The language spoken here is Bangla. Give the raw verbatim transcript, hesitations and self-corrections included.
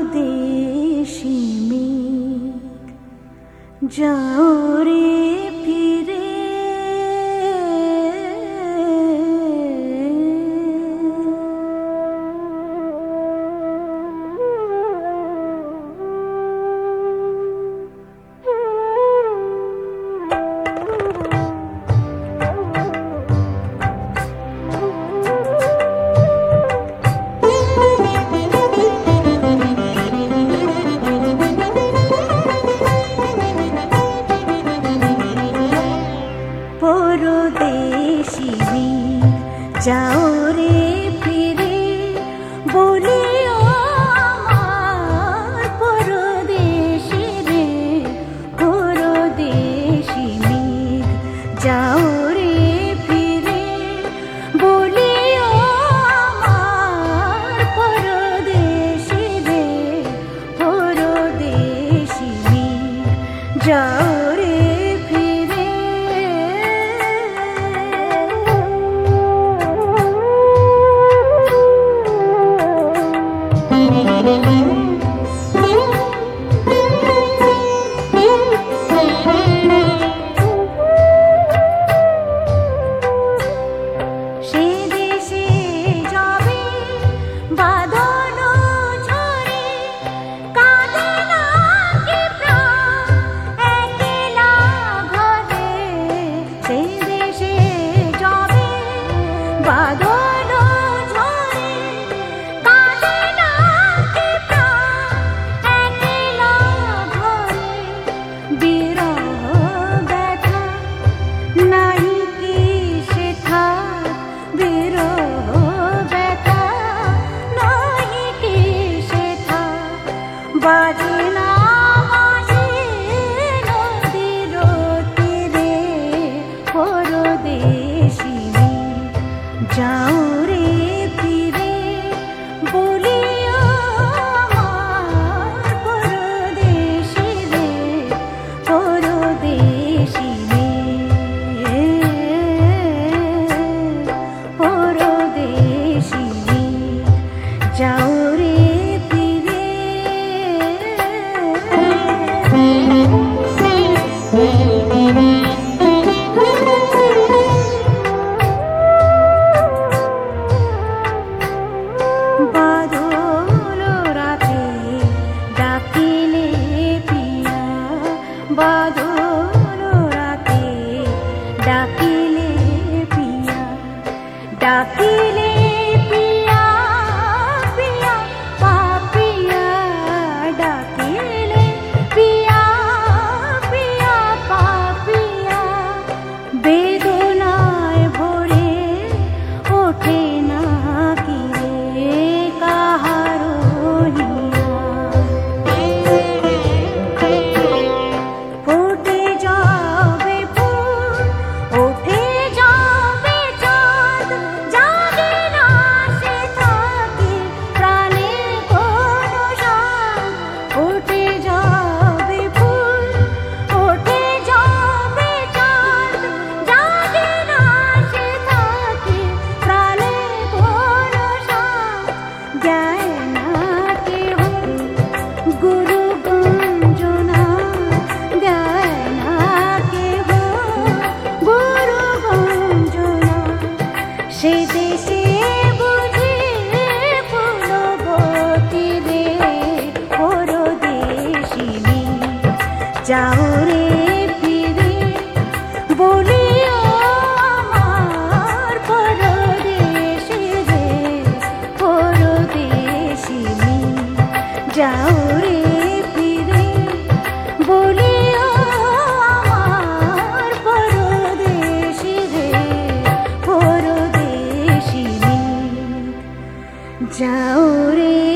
পরদেশি মেঘ যাও রে ফিরে পরদেশি মেঘ যাও রে ফিরে বলিও আমার পরদেশি রে পরদেশি মেঘ যাও রে ফিরে বলিও আমার পরদেশি রে পরদেশি মেঘ যাও রে বাজনা বাজে নদীর তীরে পরদেশি মেঘ যাও রে ফিরে বলিও আমার পরদেশি রে পরদেশি মেঘ পরদেশি মেঘ যাও রে বাদল রাতে ডাকিলে পিয়া বাদল রাতে ডাকিলে পিয়া ডাকিলে পিয়া পিয়া পাপিয়া ডাকিলে পিয়া পিয়া পাপিয়া বেদনায় ভরে ওঠে না সে দেশে বুঝি ফুলবতী রে পরদেশি মেঘ যাও রে ফিরে বলিও আমার পরদেশি রে পরদেশি মেঘ যাও রে ফিরে বলিও আমার পরদেশি রে পরদেশি যাও রে।